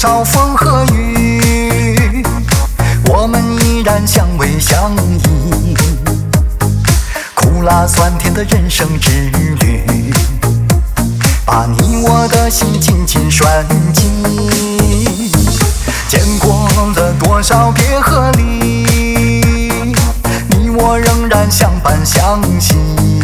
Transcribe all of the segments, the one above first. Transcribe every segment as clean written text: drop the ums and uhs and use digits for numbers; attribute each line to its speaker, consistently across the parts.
Speaker 1: 少风和雨，我们依然相偎相依。苦辣酸甜的人生之旅，把你我的心紧紧拴紧。见过了多少别和离，你我仍然相伴相惜。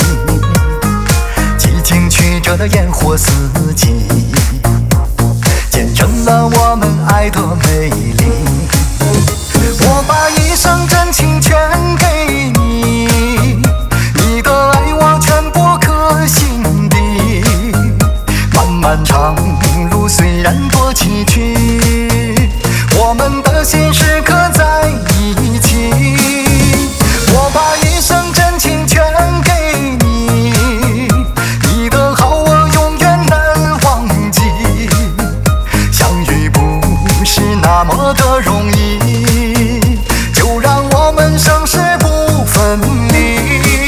Speaker 1: 几经曲折的烟火四季，见证了我们爱的美丽。我把一生真情全给你，你的爱我全部刻心底。漫漫长路虽然多崎岖，我们的心时刻在一起。我把一生真情全给你，你的好我永远难忘记。相遇不是那么的容易，就让我们生死不分离。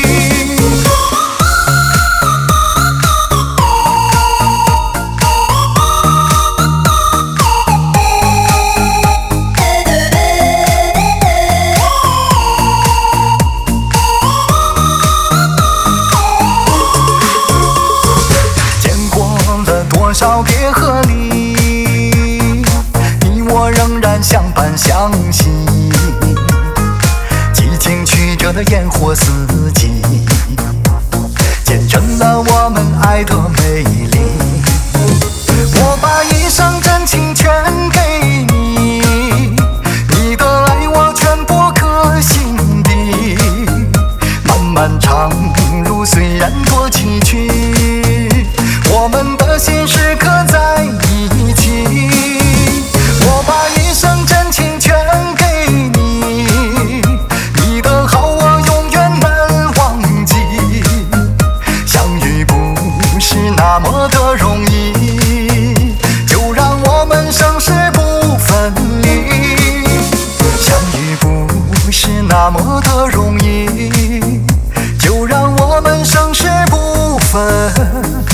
Speaker 1: 多少别和离，你我仍然相伴相惜。几经曲折的烟火四季，见证了我们爱的美丽。我把一生真情全给你，你的爱我全部刻心底。漫漫长路虽然多崎岖，我们的心时刻在一起。我把一生真情全给你，你的好我永远难忘记。相遇不是那么的容易，就让我们生死不分离。相遇不是那么的容易，就让我们生死不分离。